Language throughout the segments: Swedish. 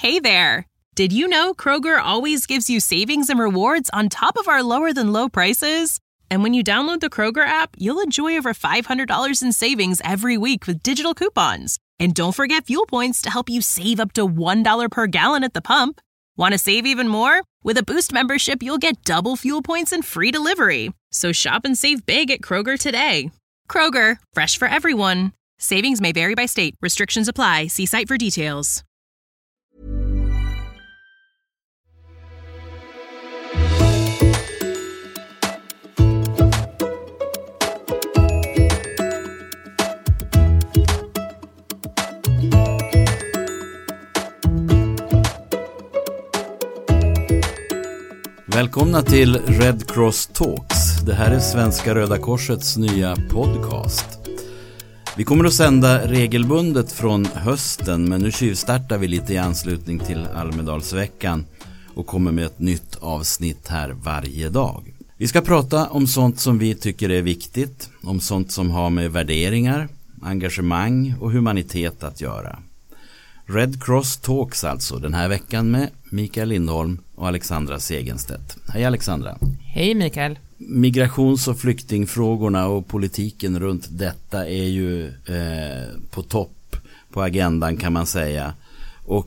Hey there! Did you know Kroger always gives you savings and rewards on top of our lower-than-low prices? And when you download the Kroger app, you'll enjoy over $500 in savings every week with digital coupons. And don't forget fuel points to help you save up to $1 per gallon at the pump. Want to save even more? With a Boost membership, you'll get double fuel points and free delivery. So shop and save big at Kroger today. Kroger, fresh for everyone. Savings may vary by state. Restrictions apply. See site for details. Välkomna till Red Cross Talks. Det här är Svenska Röda Korsets nya podcast. Vi kommer att sända regelbundet från hösten, men nu tjuvstartar vi lite i anslutning till Almedalsveckan och kommer med ett nytt avsnitt här varje dag. Vi ska prata om sånt som vi tycker är viktigt, om sånt som har med värderingar, engagemang och humanitet att göra. Red Cross Talks alltså den här veckan med Mikael Lindholm och Alexandra Segenstedt. Hej Alexandra. Hej Mikael. Migrations- och flyktingfrågorna och politiken runt detta är ju på topp på agendan kan man säga. Och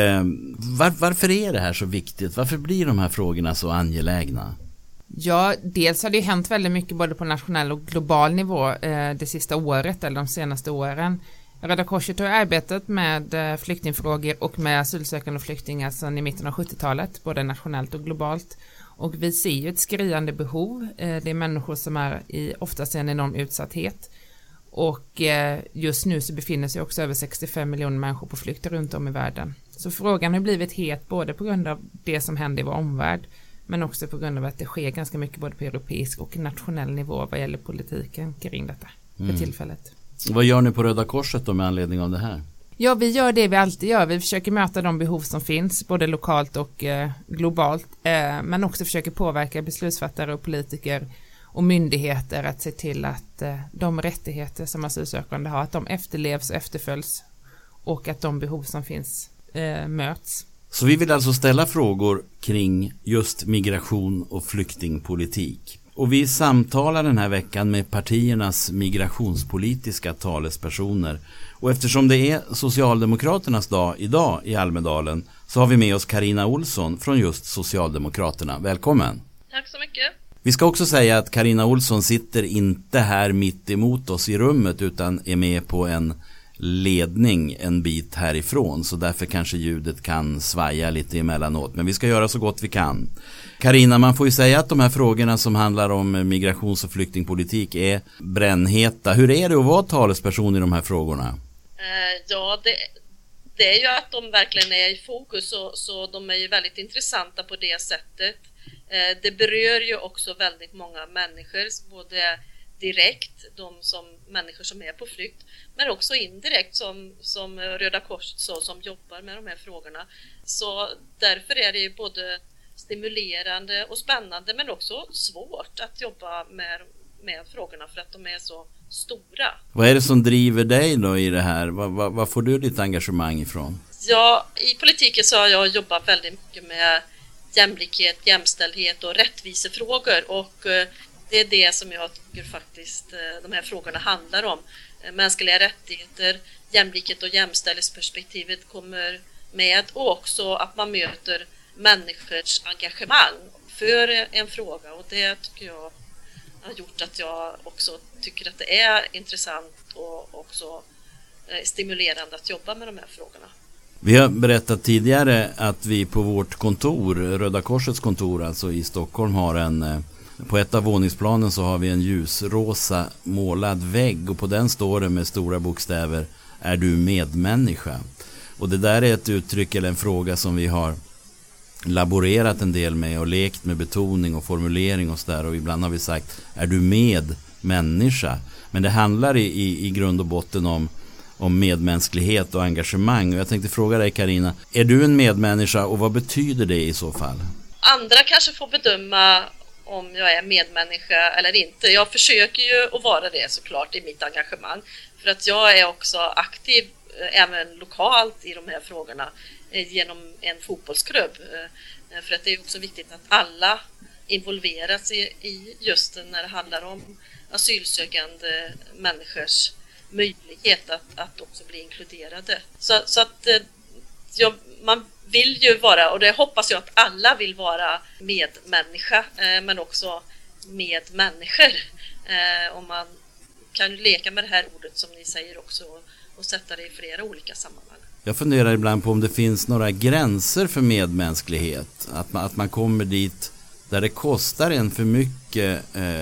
varför är det här så viktigt? Varför blir de här frågorna så angelägna? Ja, dels har det hänt väldigt mycket både på nationell och global nivå det sista året eller de senaste åren. Röda Korset har arbetat med flyktingfrågor och med asylsökande och flyktingar sedan i mitten av 70-talet, både nationellt och globalt. Och vi ser ju ett skriande behov. Det är människor som är oftast i en enorm utsatthet. Och just nu så befinner sig också över 65 miljoner människor på flykt runt om i världen. Så frågan har blivit het både på grund av det som händer i vår omvärld, men också på grund av att det sker ganska mycket både på europeisk och nationell nivå vad gäller politiken kring detta för tillfället. Vad gör ni på Röda Korset då med anledning av det här? Ja, vi gör det vi alltid gör. Vi försöker möta de behov som finns, både lokalt och globalt. Men också försöker påverka beslutsfattare och politiker och myndigheter att se till att de rättigheter som asylsökande har, att de efterlevs och efterföljs och att de behov som finns möts. Så vi vill alltså ställa frågor kring just migration och flyktingpolitik. Och vi samtalar den här veckan med partiernas migrationspolitiska talespersoner. Och eftersom det är Socialdemokraternas dag idag i Almedalen så har vi med oss Carina Olsson från just Socialdemokraterna. Välkommen! Tack så mycket! Vi ska också säga att Carina Olsson sitter inte här mitt emot oss i rummet utan är med på en ledning en bit härifrån, så därför kanske ljudet kan svaja lite emellanåt, men vi ska göra så gott vi kan. Carina, man får ju säga att de här frågorna som handlar om migrations- och flyktingpolitik är brännheta. Hur är det att vara talesperson i de här frågorna? Ja, det är ju att de verkligen är i fokus, så de är ju väldigt intressanta på det sättet. Det berör ju också väldigt många människor, både direkt, människor som är på flykt, men också indirekt som Röda Korset som jobbar med de här frågorna. Så därför är det ju både stimulerande och spännande, men också svårt att jobba med frågorna för att de är så stora. Vad är det som driver dig då i det här? Vad får du ditt engagemang ifrån? Ja, i politiken så har jag jobbat väldigt mycket med jämlikhet, jämställdhet och rättvisefrågor, och det är det som jag tycker faktiskt de här frågorna handlar om. Mänskliga rättigheter, jämlikhet och jämställdhetsperspektivet kommer med, och också att man möter människors engagemang för en fråga, och det tycker jag har gjort att jag också tycker att det är intressant och också stimulerande att jobba med de här frågorna. Vi har berättat tidigare att vi på vårt kontor, Röda Korsets kontor alltså i Stockholm, har på ett av våningsplanen så har vi en ljusrosa målad vägg, och på den står det med stora bokstäver: är du medmänniska? Och det där är ett uttryck eller en fråga som vi har laborerat en del med och lekt med betoning och formulering och sådär, och ibland har vi sagt: är du med människa? Men det handlar i grund och botten om medmänsklighet och engagemang. Och jag tänkte fråga dig, Carina, är du en medmänniska, och vad betyder det i så fall? Andra kanske får bedöma om jag är medmänniska eller inte. Jag försöker ju att vara det såklart i mitt engagemang, för att jag är också aktiv även lokalt i de här frågorna. genom en fotbollsklubb. För att det är också viktigt att alla involveras i just när det handlar om asylsökande människors möjlighet att också bli inkluderade. Så att man vill ju vara, och det hoppas jag att alla vill vara, medmänniska, men också medmänniskor. Och man kan ju leka med det här ordet som ni säger också och sätta det i flera olika sammanhang. Jag funderar ibland på om det finns några gränser för medmänsklighet. Att man kommer dit där det kostar en för mycket,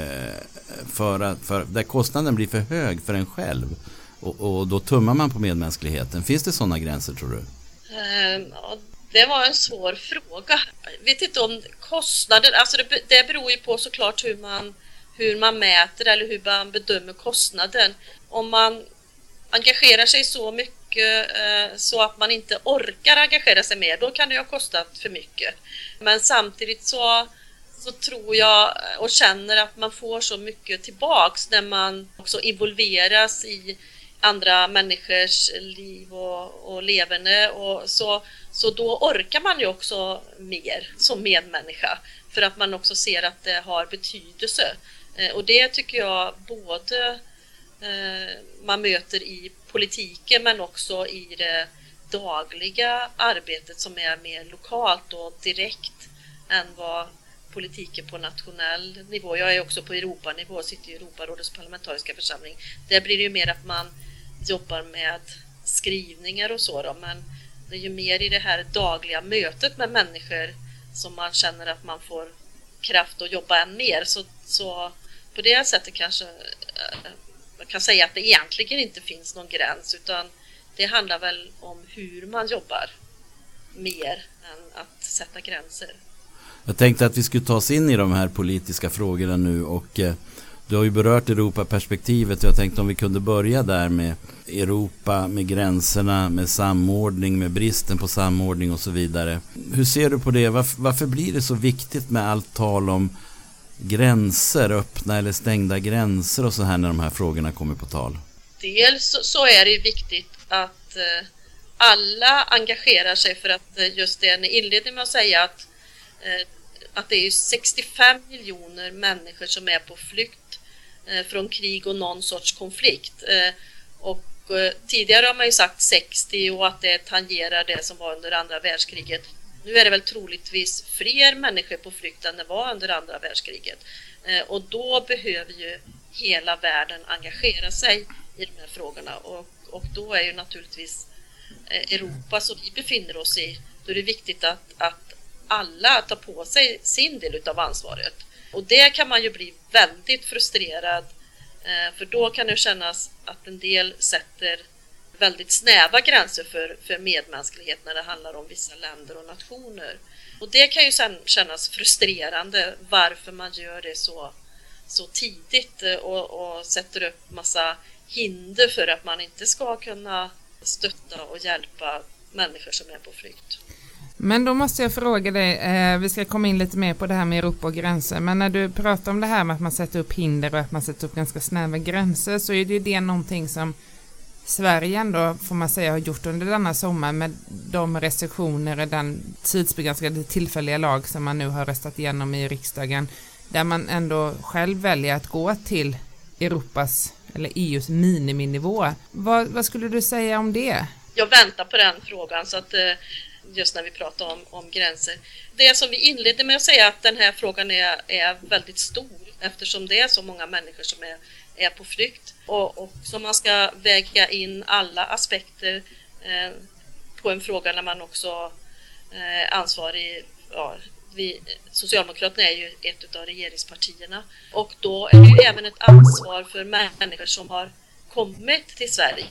där kostnaden blir för hög för en själv. Och då tummar man på medmänskligheten. Finns det sådana gränser, tror du? Ja, det var en svår fråga. Jag vet inte om kostnaden, alltså det beror ju på såklart hur man mäter eller hur man bedömer kostnaden. Om man engagerar sig så mycket så att man inte orkar engagera sig mer, då kan det ju ha kostat för mycket. Men samtidigt så tror jag och känner att man får så mycket tillbaks när man också involveras i andra människors liv och leverne, och så då orkar man ju också mer som medmänniska, för att man också ser att det har betydelse. Och det tycker jag både man möter i politiken men också i det dagliga arbetet som är mer lokalt och direkt än vad politiken på nationell nivå. Jag är också på Europanivå, sitter i Europarådets parlamentariska församling. Där blir det ju mer att man jobbar med skrivningar och så då, men det är ju mer i det här dagliga mötet med människor som man känner att man får kraft att jobba än mer. Så på det sättet kanske man kan säga att det egentligen inte finns någon gräns, utan det handlar väl om hur man jobbar mer än att sätta gränser. Jag tänkte att vi skulle ta oss in i de här politiska frågorna nu, och du har ju berört Europaperspektivet. Jag tänkte om vi kunde börja där med Europa, med gränserna, med samordning, med bristen på samordning och så vidare. Hur ser du på det? Varför blir det så viktigt med allt tal om gränser, öppna eller stängda gränser och så här när de här frågorna kommer på tal? Dels så är det ju viktigt att alla engagerar sig, för att just det ni inledde med att säga att det är 65 miljoner människor som är på flykt från krig och någon sorts konflikt. Och tidigare har man ju sagt 60 och att det tangerar det som var under andra världskriget. Nu är det väl troligtvis fler människor på flykt än det var under andra världskriget. Och då behöver ju hela världen engagera sig i de här frågorna. Och då är ju naturligtvis Europa som vi befinner oss i, då är det viktigt att alla tar på sig sin del av ansvaret. Och det kan man ju bli väldigt frustrerad, för då kan det kännas att en del sätter väldigt snäva gränser för medmänsklighet när det handlar om vissa länder och nationer. Och det kan ju sen kännas frustrerande varför man gör det så tidigt och sätter upp massa hinder för att man inte ska kunna stötta och hjälpa människor som är på flykt. Men då måste jag fråga dig, vi ska komma in lite mer på det här med Europa och gränser, men när du pratar om det här med att man sätter upp hinder och att man sätter upp ganska snäva gränser, så är det ju det någonting som Sverige ändå, får man säga, har gjort under denna sommar med de restriktioner och den tidsbegränsade tillfälliga lag som man nu har röstat igenom i riksdagen, där man ändå själv väljer att gå till Europas eller EUs miniminivå. Vad skulle du säga om det? Jag väntar på den frågan, så att just när vi pratar om gränser. Det som vi inledde med att säga, att den här frågan är väldigt stor eftersom det är så många människor som är på flykt, och så man ska väga in alla aspekter på en fråga när man också ansvarig. Ja, Socialdemokraterna är ju ett av regeringspartierna, och då är det ju även ett ansvar för människor som har kommit till Sverige,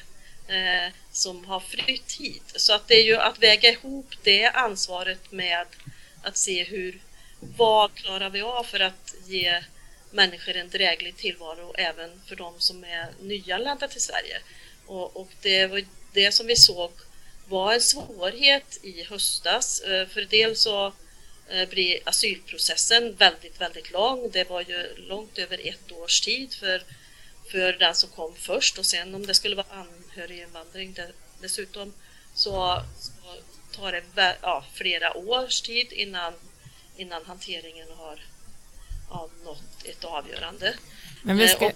som har flytt hit. Så att det är ju att väga ihop det ansvaret med att se vad klarar vi av för att ge människor en dräglig tillvaro även för de som är nyanlända till Sverige. Och det var det som vi såg var en svårighet i höstas. För dels så blir asylprocessen väldigt, väldigt lång. Det var ju långt över 1 års tid för den som kom först, och sen om det skulle vara anhöriginvandring dessutom så tar det flera års tid innan hanteringen har nått ett avgörande. Men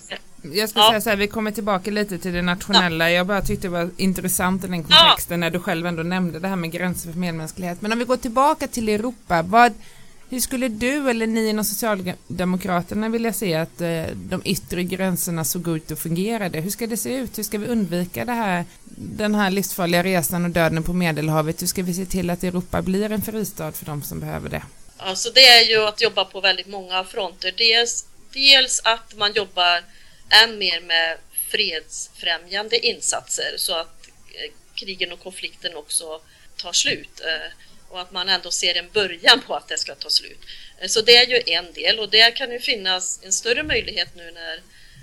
jag ska säga så här, vi kommer tillbaka lite till det nationella. Jag bara tyckte det var intressant i den kontexten när du själv ändå nämnde det här med gränser för medmänsklighet. Men om vi går tillbaka till Europa, hur skulle du eller ni inom Socialdemokraterna vilja se att de yttre gränserna såg ut och fungerade? Hur ska det se ut? Hur ska vi undvika den här livsfarliga resan och döden på Medelhavet? Hur ska vi se till att Europa blir en fristad för de som behöver det? Alltså det är ju att jobba på väldigt många fronter. Dels att man jobbar än mer med fredsfrämjande insatser så att krigen och konflikten också tar slut. Och att man ändå ser en början på att det ska ta slut. Så det är ju en del, och där kan ju finnas en större möjlighet nu när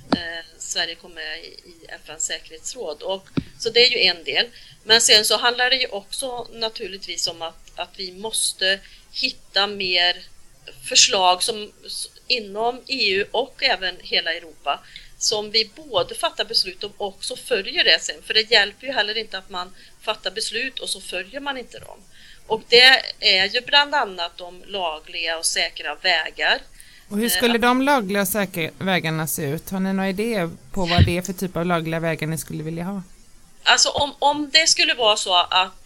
Sverige kommer med i FN:s säkerhetsråd. Så det är ju en del. Men sen så handlar det ju också naturligtvis om att vi måste hitta mer förslag som inom EU och även hela Europa som vi både fattar beslut om och också följer det sen. För det hjälper ju heller inte att man fattar beslut och så följer man inte dem. Och det är ju bland annat de lagliga och säkra vägar. Och hur skulle de lagliga och säkra vägarna se ut? Har ni några idéer på vad det är för typ av lagliga vägar ni skulle vilja ha? Alltså om det skulle vara så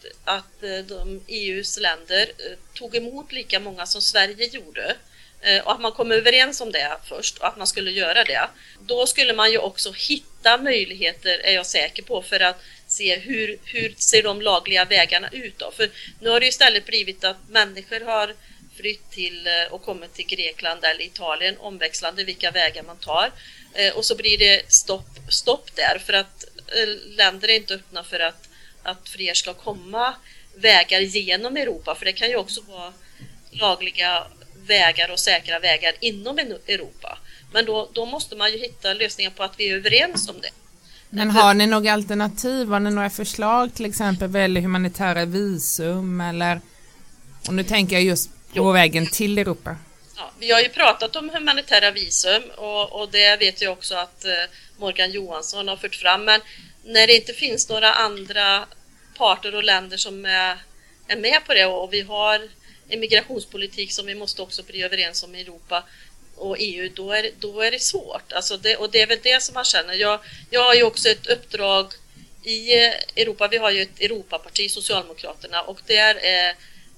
att de EUs länder tog emot lika många som Sverige gjorde och att man kom överens om det först och att man skulle göra det, då skulle man ju också hitta möjligheter, är jag säker på, för att se hur ser de lagliga vägarna ut då. För nu har det istället blivit att människor har flytt till och kommit till Grekland eller Italien, omväxlande vilka vägar man tar, och så blir det stopp där för att länder är inte öppna för att fler ska komma vägar genom Europa, för det kan ju också vara lagliga vägar och säkra vägar inom Europa. Men då måste man ju hitta lösningar på att vi är överens om det. Men har ni några alternativ? Har ni några förslag till exempel vad gäller humanitära visum eller, och nu tänker jag just på vägen till Europa? Ja, vi har ju pratat om humanitära visum och det vet jag också att Morgan Johansson har fört fram, men när det inte finns några andra parter och länder som är med på det och vi har en migrationspolitik som vi måste också bli överens om i Europa och EU, då är det svårt. Alltså och det är väl det som man känner. Jag har ju också ett uppdrag i Europa. Vi har ju ett Europaparti, Socialdemokraterna, och där är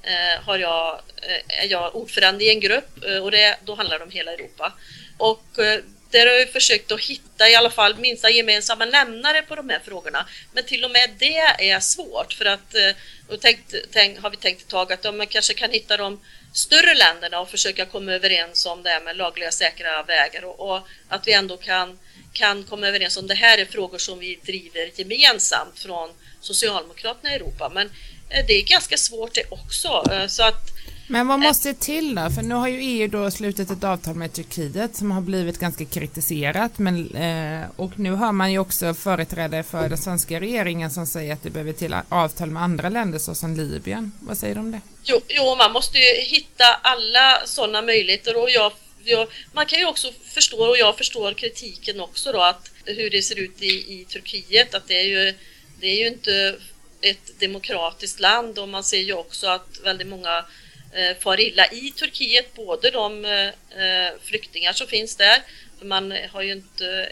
jag ordförande i en grupp och då handlar det om hela Europa. Och där har jag försökt att hitta i alla fall minsta gemensamma nämnare på de här frågorna. Men till och med det är svårt, för att har vi tänkt ett tag att man kanske kan hitta de större länderna och försöka komma överens om det här med lagliga säkra vägar och att vi ändå kan komma överens om det här är frågor som vi driver gemensamt från Socialdemokraterna i Europa. Men det är ganska svårt det också. Så att men vad måste till då? För nu har ju EU då slutit ett avtal med Turkiet som har blivit ganska kritiserat. Och nu har man ju också företrädare för den svenska regeringen som säger att det behöver till avtal med andra länder såsom Libyen. Vad säger du om det? Jo, man måste ju hitta alla sådana möjligheter, och man kan ju också förstå, och jag förstår kritiken också då, att hur det ser ut i Turkiet, att det är ju inte ett demokratiskt land, och man ser ju också att väldigt många far illa i Turkiet, både de flyktingar som finns där, för man har ju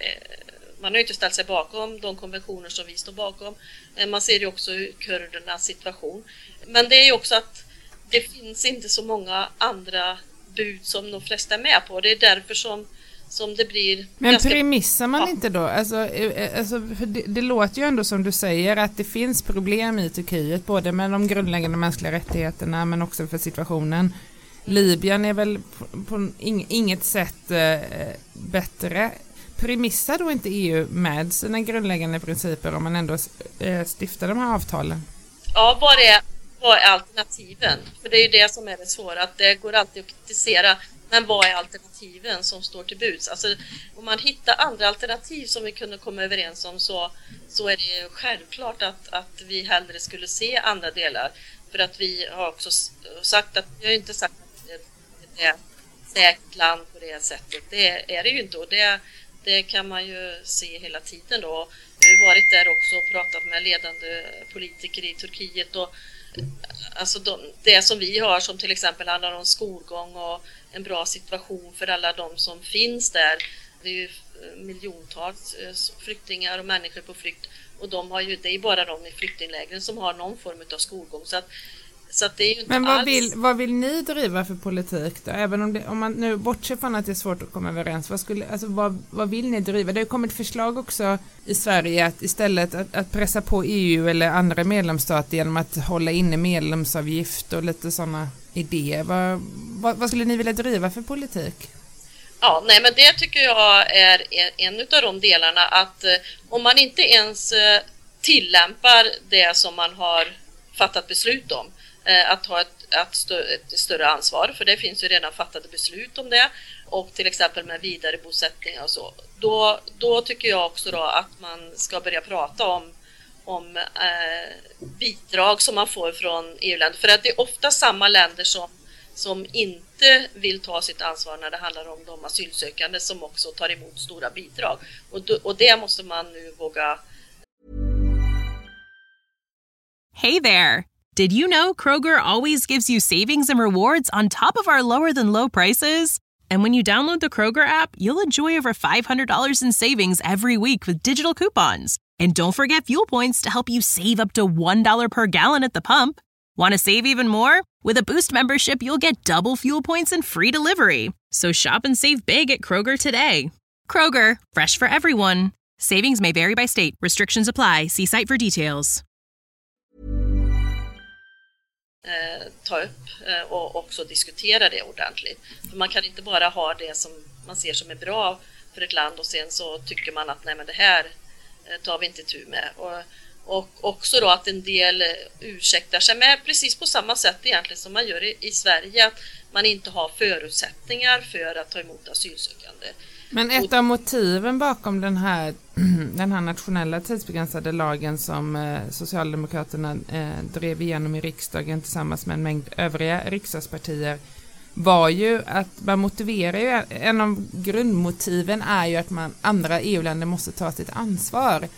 inte ställt sig bakom de konventioner som vi står bakom. Man ser ju också kurdernas situation. Men det är ju också att det finns inte så många andra bud som de flesta är med på. Det är därför som det blir. Men premissar man inte då? Alltså, det låter ju ändå som du säger att det finns problem i Turkiet, både med de grundläggande mänskliga rättigheterna men också för situationen. Libyen är väl på inget sätt bättre. Premissar då inte EU med sina grundläggande principer om man ändå stiftar de här avtalen? Ja, vad är alternativen? För det är ju det som är det svåra, att det går alltid att kritisera. Men vad är alternativen som står till buds? Alltså, om man hittar andra alternativ som vi kunde komma överens om, så är det självklart att vi hellre skulle se andra delar. För att vi har också sagt att jag har inte sagt att det är ett säkert land på det sättet. Det är det ju inte, och det kan man ju se hela tiden då. Vi har varit där också och pratat med ledande politiker i Turkiet, och Alltså det som vi har, som till exempel handlar om skolgång och en bra situation för alla de som finns där. Det är ju miljontals flyktingar och människor på flykt, och det är bara de i flyktinglägren som har någon form av skolgång. Så att det är ju inte. Men vad vill ni driva för politik då? Även om man nu bortser från att det är svårt att komma överens, vad vill ni driva? Det har ju kommit förslag också i Sverige att istället att pressa på EU eller andra medlemsstater genom att hålla inne medlemsavgift och lite sådana idéer. Vad skulle ni vilja driva för politik? Ja, nej, men det tycker jag är en av de delarna, att om man inte ens tillämpar det som man har fattat beslut om, att ha ett större ansvar, för det finns ju redan fattade beslut om det, och till exempel med vidarebosättningar och så, då tycker jag också då att man ska börja prata om bidrag som man får från EU-länder, för att det är ofta samma länder som inte vill ta sitt ansvar när det handlar om de asylsökande som också tar emot stora bidrag, och det måste man nu våga. Hey there! Did you know Kroger always gives you savings and rewards on top of our lower-than-low prices? And when you download the Kroger app, you'll enjoy over $500 in savings every week with digital coupons. And don't forget fuel points to help you save up to $1 per gallon at the pump. Want to save even more? With a Boost membership, you'll get double fuel points and free delivery. So shop and save big at Kroger today. Kroger, fresh for everyone. Savings may vary by state. Restrictions apply. See site for details. Ta upp och också diskutera det ordentligt. För man kan inte bara ha det som man ser som är bra för ett land och sen så tycker man att nej, men det här tar vi inte tur med. Och också då att en del ursäktar sig med precis på samma sätt egentligen som man gör i Sverige, att man inte har förutsättningar för att ta emot asylsökande. Men ett av motiven bakom den här nationella tidsbegränsade lagen som Socialdemokraterna drev igenom i riksdagen tillsammans med en mängd övriga riksdagspartier var ju att man motiverar ju, en av grundmotiven är ju att andra EU-länder måste ta sitt ansvar.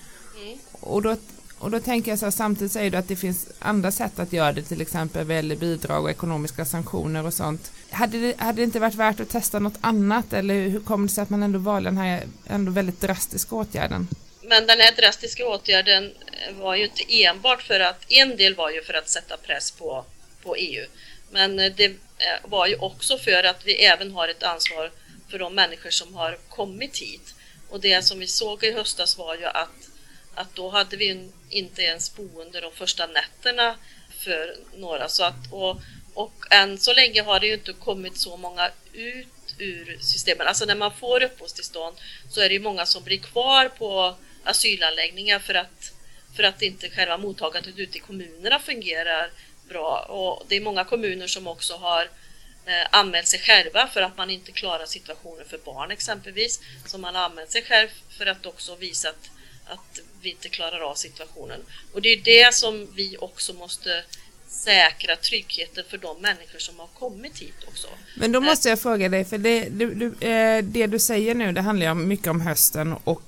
Och då tänker jag så här, samtidigt säger du att det finns andra sätt att göra det, till exempel välja bidrag och ekonomiska sanktioner och sånt. Hade det inte varit värt att testa något annat, eller hur kommer det sig att man ändå valde den här ändå väldigt drastiska åtgärden? Men den här drastiska åtgärden var ju inte enbart för att, en del var ju för att sätta press på EU. Men det var ju också för att vi även har ett ansvar för de människor som har kommit hit. Och det som vi såg i höstas var ju att då hade vi inte ens boende de första nätterna för några. Så att, och än så länge har det ju inte kommit så många ut ur systemen. Alltså när man får uppehållstillstånd så är det ju många som blir kvar på asylanläggningar för att inte själva mottagandet ute i kommunerna fungerar bra. Och det är många kommuner som också har anmält sig själva för att man inte klarar situationen för barn exempelvis. Så man har anmält sig själv för att också visa att vi inte klarar av situationen. Och det är det som vi också måste säkra tryggheten för de människor som har kommit hit också. Men då måste jag fråga dig, för det du säger nu, det handlar ju mycket om hösten och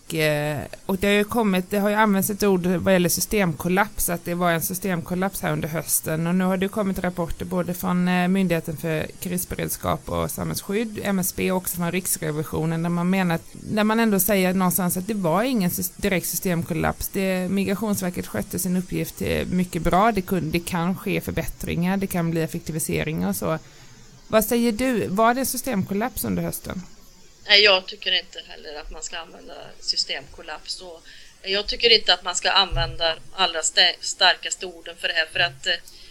det har ju använts ett ord vad gäller systemkollaps, att det var en systemkollaps här under hösten, och nu har det kommit rapporter både från Myndigheten för krisberedskap och samhällsskydd, MSB, och också från Riksrevisionen, där man menar att, när man ändå säger någonstans att det var ingen direkt systemkollaps, Migrationsverket skötte sin uppgift mycket bra, det kan ske förbättringar, det kan bli effektiviseringar och så. Vad säger du? Var det systemkollaps under hösten? Nej, jag tycker inte heller att man ska använda systemkollaps. Och jag tycker inte att man ska använda allra starkaste orden för det här. För att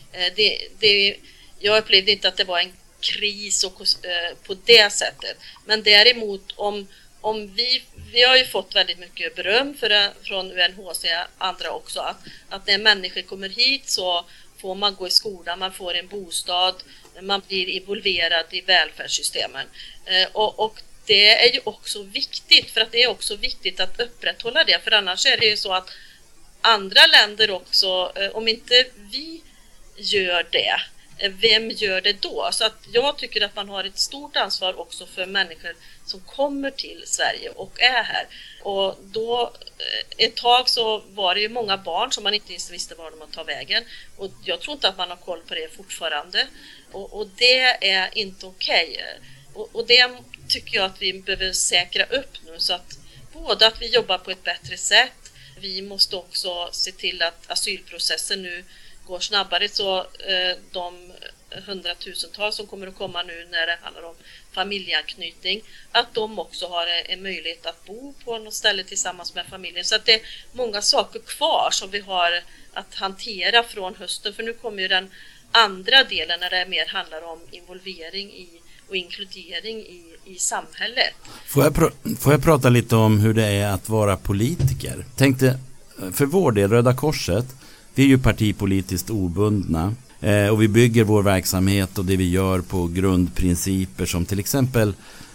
jag upplevde inte att det var en kris på det sättet. Men däremot om vi har ju fått väldigt mycket beröm från UNHCR och andra också. Att när människor kommer hit så får man gå i skolan, man får en bostad, man blir involverad i välfärdssystemen. Och det är ju också viktigt, för att det är också viktigt att upprätthålla det. För annars är det ju så att andra länder också, om inte vi gör det, vem gör det då? Så att jag tycker att man har ett stort ansvar också för människor som kommer till Sverige och är här. Och då ett tag så var det ju många barn som man inte ens visste var de tar vägen. Och jag tror inte att man har koll på det fortfarande. Och det är inte okej. Och det tycker jag att vi behöver säkra upp nu, så att både att vi jobbar på ett bättre sätt. Vi måste också se till att asylprocessen nu går snabbare, så de hundratusentals som kommer att komma nu när det handlar om familjeanknytning, att de också har en möjlighet att bo på något ställe tillsammans med familjen. Så att det är många saker kvar som vi har att hantera från hösten, för nu kommer ju den andra delen när det mer handlar om involvering och inkludering i samhället. Får jag prata lite om hur det är att vara politiker? Tänkte, för vår del, Röda Korset, vi är ju partipolitiskt obundna och vi bygger vår verksamhet och det vi gör på grundprinciper som till exempel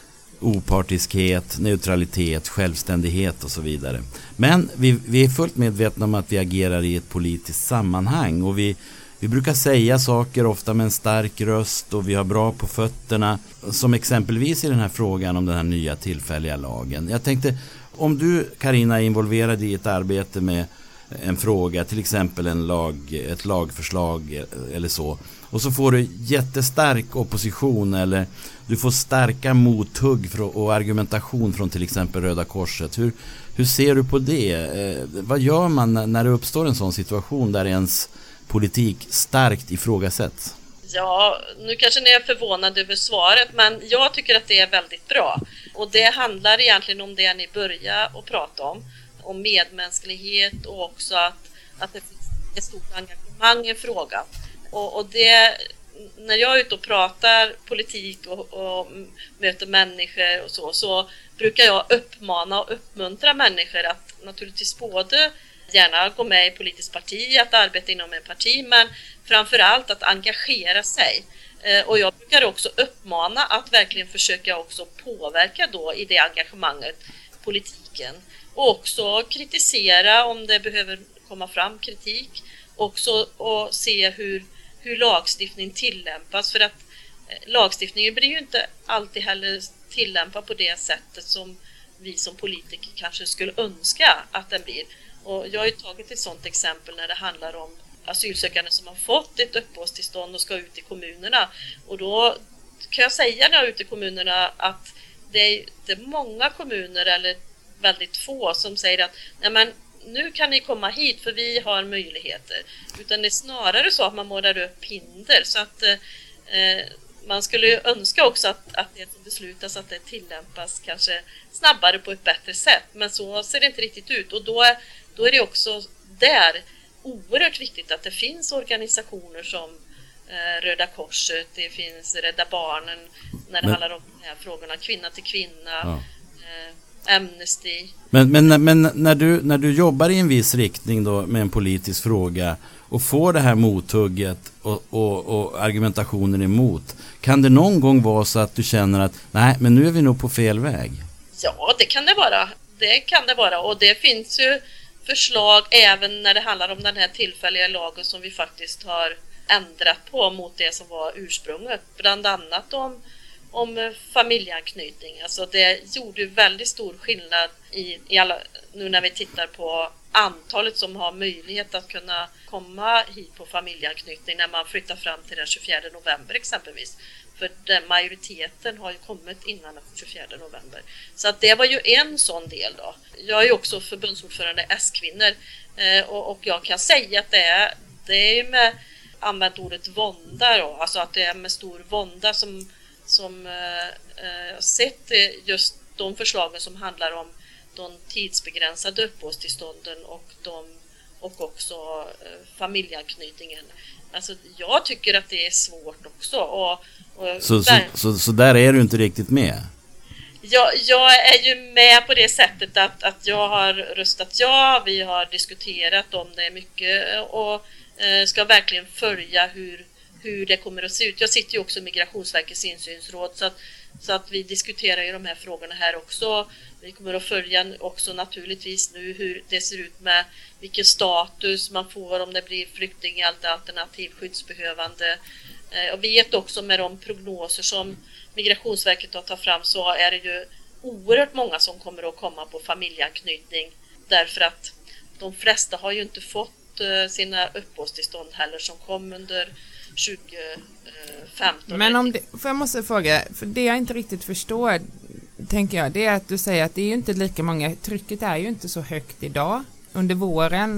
opartiskhet, neutralitet, självständighet och så vidare. Men vi är fullt medvetna om att vi agerar i ett politiskt sammanhang, och vi brukar säga saker ofta med en stark röst, och vi har bra på fötterna, som exempelvis i den här frågan om den här nya tillfälliga lagen. Jag tänkte, om du, Carina, är involverad i ett arbete med en fråga, till exempel ett lagförslag eller så, och så får du jättestark opposition eller du får starka mothugg och argumentation från till exempel Röda Korset. Hur ser du på det? Vad gör man när det uppstår en sån situation där ens politik starkt ifrågasätts? Ja, nu kanske ni är förvånade över svaret, men jag tycker att det är väldigt bra. Och det handlar egentligen om det ni börjar att prata om medmänsklighet, och också att det finns ett stort engagemang i frågan. Och det, när jag är ute och pratar politik och möter människor och så brukar jag uppmana och uppmuntra människor att naturligtvis både gärna gå med i politiskt parti, att arbeta inom en parti, men framförallt att engagera sig. Och jag brukar också uppmana att verkligen försöka också påverka då i det engagemanget politiken. Och också kritisera om det behöver komma fram kritik. Också och se hur lagstiftning tillämpas. För att lagstiftningen blir ju inte alltid heller tillämpad på det sättet som vi som politiker kanske skulle önska att den blir. Och jag har ju tagit ett sådant exempel när det handlar om asylsökande som har fått ett uppehållstillstånd och ska ut i kommunerna. Och då kan jag säga när jag är ute i kommunerna att det är många kommuner, eller väldigt få, som säger att nej, men nu kan ni komma hit för vi har möjligheter. Utan det är snarare så att man målar upp hinder, så att man skulle ju önska också att det beslutas att det tillämpas kanske snabbare på ett bättre sätt. Men så ser det inte riktigt ut, och då är det också där oerhört viktigt att det finns organisationer som Röda Korset, det finns Rädda Barnen när det handlar om de här frågorna, kvinna till kvinna, ja. Amnesty. Men när du jobbar i en viss riktning då med en politisk fråga och får det här mothugget och argumentationen emot, kan det någon gång vara så att du känner att nej, men nu är vi nog på fel väg? Ja, det kan det vara. Det kan det vara, och det finns ju förslag även när det handlar om den här tillfälliga lagen som vi faktiskt har ändrat på mot det som var ursprunget. Bland annat om familjeanknytning. Alltså det gjorde väldigt stor skillnad i alla, nu när vi tittar på antalet som har möjlighet att kunna komma hit på familjeanknytning när man flyttar fram till den 24 november exempelvis. För den majoriteten har ju kommit innan den 24 november. Så att det var ju en sån del då. Jag är ju också förbundsordförande S-kvinnor och jag kan säga att det är med använt ordet vånda då. Alltså att det är med stor vånda som sett just de förslagen som handlar om de tidsbegränsade uppehållstillstånden och också familjeanknytningen. Alltså jag tycker att det är svårt också. Så där är du inte riktigt med? Jag är ju med på det sättet att jag har röstat ja, vi har diskuterat om det mycket och ska verkligen följa hur det kommer att se ut. Jag sitter ju också i Migrationsverkets insynsråd så att vi diskuterar ju de här frågorna här också. Vi kommer att följa också naturligtvis nu hur det ser ut med vilken status man får om det blir flykting eller alternativ skyddsbehövande. Och vi vet också med de prognoser som Migrationsverket har tagit fram så är det ju oerhört många som kommer att komma på familjeanknytning därför att de flesta har ju inte fått sina uppehållstillstånd heller som kom under 2015. Men om det, för jag måste fråga, för det jag inte riktigt förstår tänker jag, det är att du säger att det är ju inte lika många, trycket är ju inte så högt idag. Under våren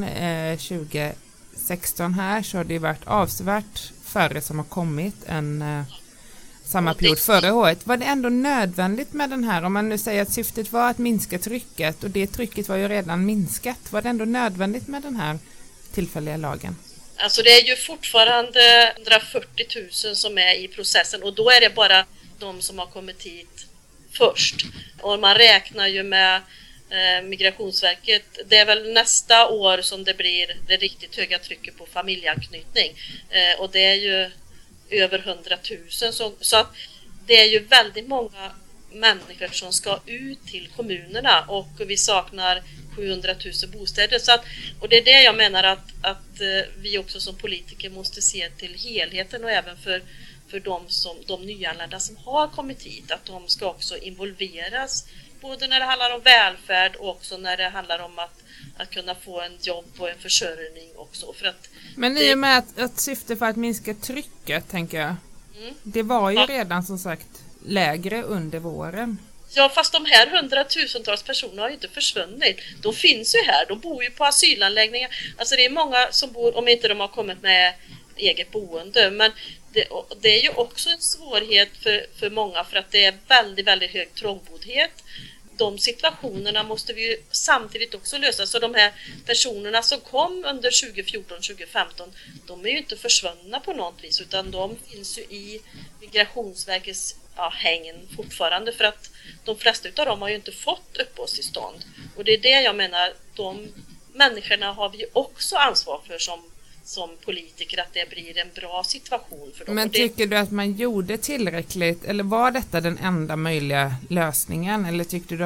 2016 här så har det varit avsevärt färre som har kommit än samma period förra året. Var det ändå nödvändigt med den här, om man nu säger att syftet var att minska trycket och det trycket var ju redan minskat, var det ändå nödvändigt med den här tillfälliga lagen? Alltså det är ju fortfarande 140 000 som är i processen och då är det bara de som har kommit hit först. Och man räknar ju med Migrationsverket, det är väl nästa år som det blir det riktigt höga trycket på familjeanknytning. Och det är ju över 100 000 så att det är ju väldigt många människor som ska ut till kommunerna och vi saknar 700 000 bostäder. Så att, och det är det jag menar att vi också som politiker måste se till helheten och även för de nyanlända som har kommit hit, att de ska också involveras både när det handlar om välfärd och också när det handlar om att kunna få en jobb och en försörjning också. För att men i och med att syftet för att minska trycket, tänker jag, det var ju redan som sagt lägre under våren. Ja, fast de här 100 000-tals personerna har ju inte försvunnit. De finns ju här, de bor ju på asylanläggningar. Alltså det är många som bor, om inte de har kommit med eget boende. Men det är ju också en svårighet för många för att det är väldigt, väldigt hög trångboddhet. De situationerna måste vi ju samtidigt också lösa. Så de här personerna som kom under 2014-2015, de är ju inte försvunna på något vis utan de finns ju i Migrationsverkets hängen fortfarande för att de flesta av dem har ju inte fått uppehållstillstånd. Och det är det jag menar, de människorna har vi ju också ansvar för som politiker, att det blir en bra situation för dem. Men tycker du att man gjorde tillräckligt, eller var detta den enda möjliga lösningen, eller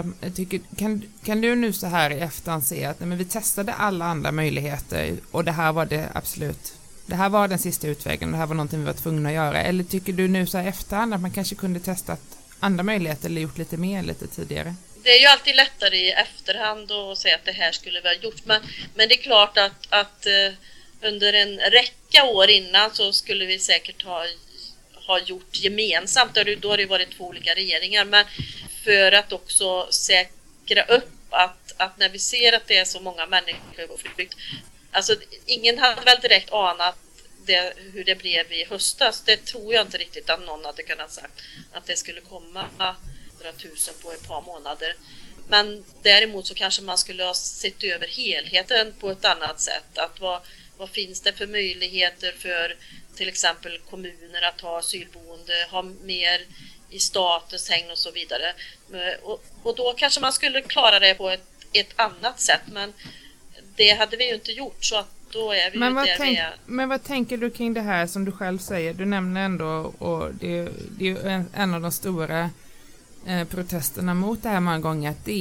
kan du nu så här i efterhand se att men vi testade alla andra möjligheter och det här var det här var den sista utvägen, det här var någonting vi var tvungna att göra, eller tycker du nu så här i efterhand att man kanske kunde testat andra möjligheter eller gjort lite mer lite tidigare? Det är ju alltid lättare i efterhand att säga att det här skulle vi ha gjort, men det är klart att under en räcka år innan så skulle vi säkert ha gjort gemensamt. Då har det varit två olika regeringar. Men för att också säkra upp att när vi ser att det är så många människor på flykt. Alltså ingen hade väl direkt anat hur det blev i höstas. Det tror jag inte riktigt att någon hade kunnat sagt. Att det skulle komma 100 000 på ett par månader. Men däremot så kanske man skulle ha sett över helheten på ett annat sätt. Att vad finns det för möjligheter för till exempel kommuner att ha asylboende, ha mer i statens hägn och så vidare. Och då kanske man skulle klara det på ett annat sätt, men det hade vi ju inte gjort, så att då är vi Men vad tänker du kring det här som du själv säger? Du nämner ändå, och det är ju en av de stora protesterna mot det här många gånger, att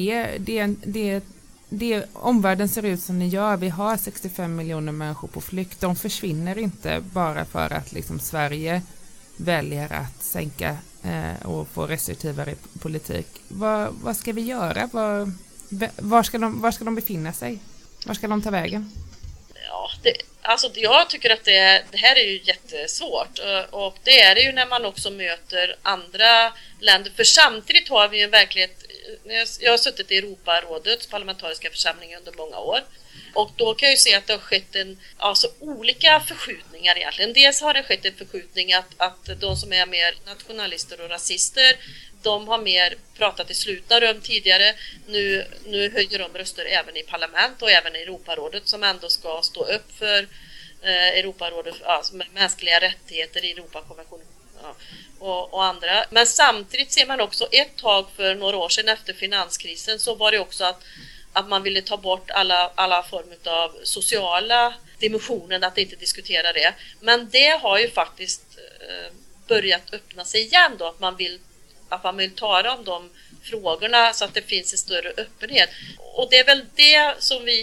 det omvärlden ser ut som ni gör. Vi har 65 miljoner människor på flykt. De försvinner inte bara för att liksom Sverige väljer att sänka och få restriktivare politik. Vad ska vi göra? Var ska de befinna sig? Var ska de ta vägen? Ja, jag tycker att det här är ju jättesvårt, och det är det ju när man också möter andra länder, för samtidigt har vi ju en verklighet. Jag har suttit i Europarådets parlamentariska församling under många år, och då kan jag ju se att det har skett olika förskjutningar egentligen. Dels har det skett en förskjutning att de som är mer nationalister och rasister, de har mer pratat i slutna rum tidigare. Nu höjer de röster även i parlament och även i Europarådet, som ändå ska stå upp för Europarådet, mänskliga rättigheter i Europakonventionen och andra. Men samtidigt ser man också ett tag för några år sedan efter finanskrisen, så var det också att man ville ta bort alla former av sociala dimensioner, att inte diskutera det. Men det har ju faktiskt börjat öppna sig igen då, att man vill tala om de frågorna så att det finns en större öppenhet. Och det är väl det som vi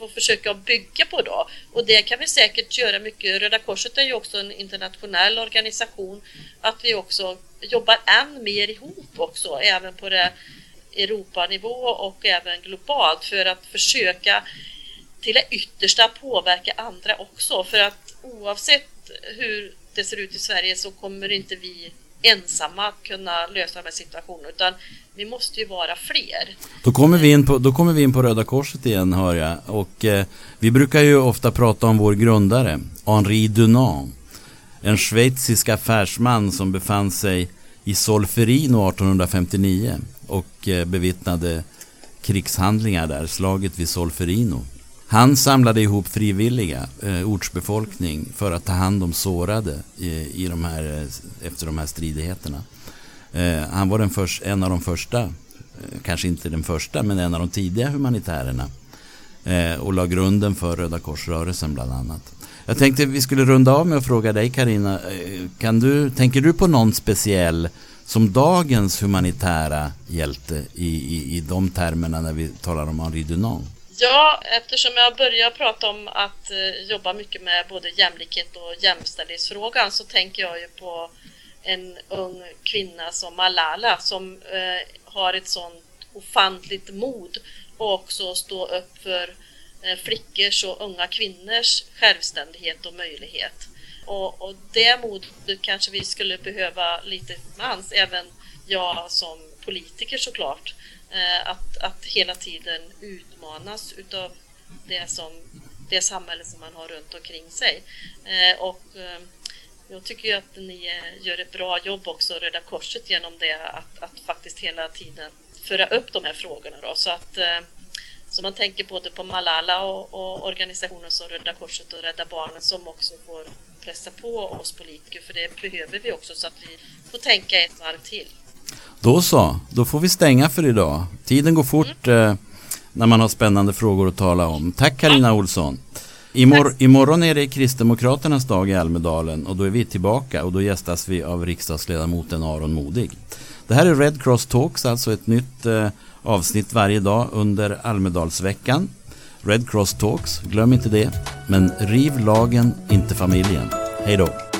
får försöka bygga på då. Och det kan vi säkert göra mycket. Röda Korset är ju också en internationell organisation. Att vi också jobbar än mer ihop också, även på det Europanivå och även globalt, för att försöka till det yttersta påverka andra också. För att oavsett hur det ser ut i Sverige så kommer inte vi ensamma att kunna lösa de här situationerna, utan vi måste ju vara fler. Då kommer vi in på Röda Korset igen, hör jag. Och vi brukar ju ofta prata om vår grundare, Henri Dunant. En schweizisk affärsman som befann sig i Solferino 1859 och bevittnade krigshandlingar där, slaget vid Solferino. Han samlade ihop frivilliga, ortsbefolkning, för att ta hand om sårade efter de här stridigheterna. Han var en av de första, kanske inte den första, men en av de tidiga humanitärerna, och la grunden för Röda Korsrörelsen bland annat. Jag tänkte vi skulle runda av med att fråga dig, Carina, tänker du på någon speciell som dagens humanitära hjälte i de termerna när vi talar om Henri Dunant? Ja, eftersom jag börjar prata om att jobba mycket med både jämlikhet och jämställdhetsfrågan, så tänker jag ju på en ung kvinna som Malala, som har ett sånt ofantligt mod och också stå upp för flickors och unga kvinnors självständighet och möjlighet. Och det modet kanske vi skulle behöva lite mans, även jag som politiker såklart, att hela tiden utmanas utav det samhälle som man har runt omkring sig. Och jag tycker ju att ni gör ett bra jobb också, Röda Korset, genom det att faktiskt hela tiden föra upp de här frågorna då, så man tänker både på Malala och organisationer som Röda Korset och Rädda Barnen, som också får pressa på oss politiker, för det behöver vi också, så att vi får tänka ett varv till. Då får vi stänga för idag. Tiden går fort när man har spännande frågor att tala om. Tack Carina Olsson. Imorgon är det Kristdemokraternas dag i Almedalen, och då är vi tillbaka, och då gästas vi av riksdagsledamoten Aron Modig. Det här är Red Cross Talks, alltså ett nytt avsnitt varje dag under Almedalsveckan. Red Cross Talks, glöm inte det. Men riv lagen, inte familjen. Hej då!